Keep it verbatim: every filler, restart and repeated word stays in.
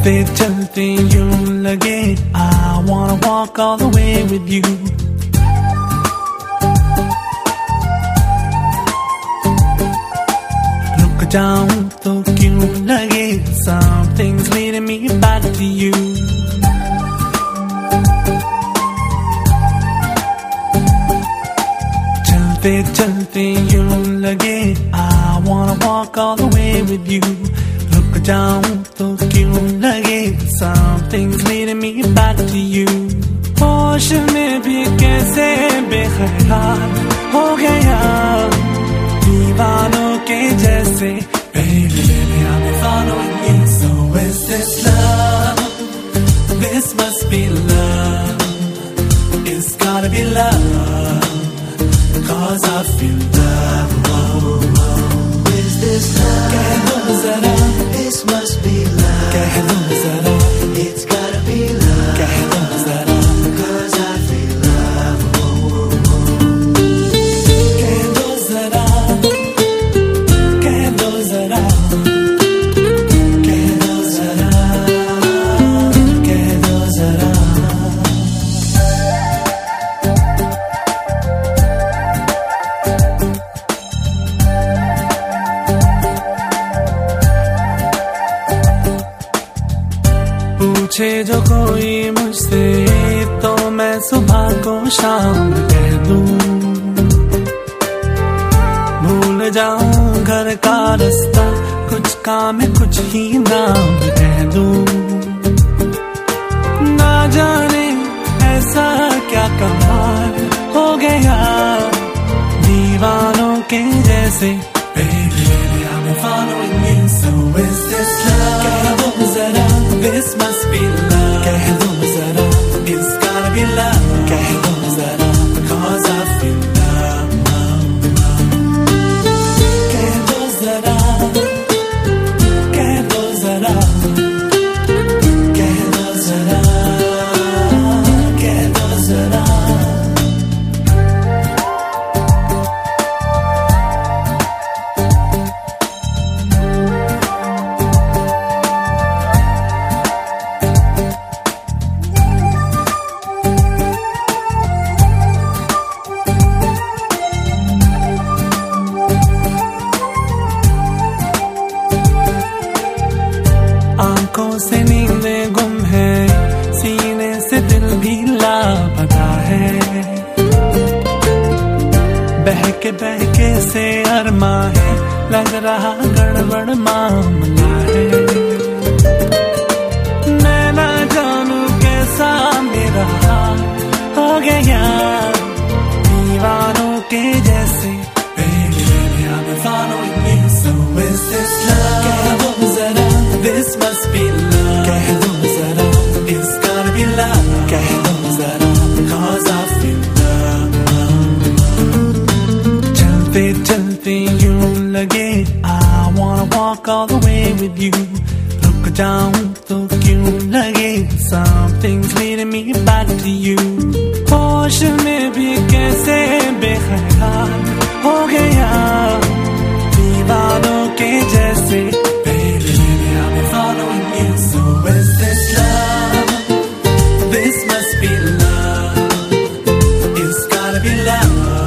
चलते चलते यूं लगे I wanna walk all the way with you. रुक जाऊं तो क्यों लगे something's leading me back to you. चलते चलते यूं लगे I wanna walk all the way with you. रुक जाऊं तो क्यों लगे something's leading me back to you. होश में भी कैसे बेख्याल हो गया दीवानों के जैसे. Baby, baby, I'm following you. So is this love? This must be love. It's gotta be love. Cause I feel love. Whoa, whoa. Is this love? कह दो ज़रा. This must be love. कह दो ज़रा. It's gotta be love. कह दो ज़रा. Cause I feel love. Whoa, whoa. कह दो ज़रा. कह दो ज़रा. कह दो ज़रा. कह दो ज़रा. पूछे जो कोई मुझसे तो मैं सुबह को शाम कह दूं. भूल जाऊं घर का रास्ता कुछ काम कुछ ही नाम कह दूं. ना जाने ऐसा क्या कमाल हो गया दीवानों के जैसे. Baby, baby, I'm following you. So is this love? कह दो ज़रा. This must be love. कह दो ज़रा. It's gotta be love. कह दो ज़रा. Cause I feel love. कह दो ज़रा. कह दो ज़रा. कह दो ज़रा. कह दो ज़रा. आंखों से नींदें गुम है सीने से दिल भी लापता है. बहके बहके से अरमा है लग रहा गड़बड़ मामला है. मैं ना जानू कैसा मेरा हाल हो गया दीवानों के जैसे. Baby, baby, I'm following you. So is this love? कह दो ज़रा. This must be love. कह दो ज़रा. It's gotta be love. कह दो ज़रा. Cause I feel love. चलते चलते यूं लगे I wanna walk all the way with you. रुक जाऊं तो क्यों लगे something's leading me back to you. होश में भी कैसे बेख्याल हो गया दीवानों के जैसे. Baby, baby, I'm following you. So is this love? This must be love. It's gotta be love.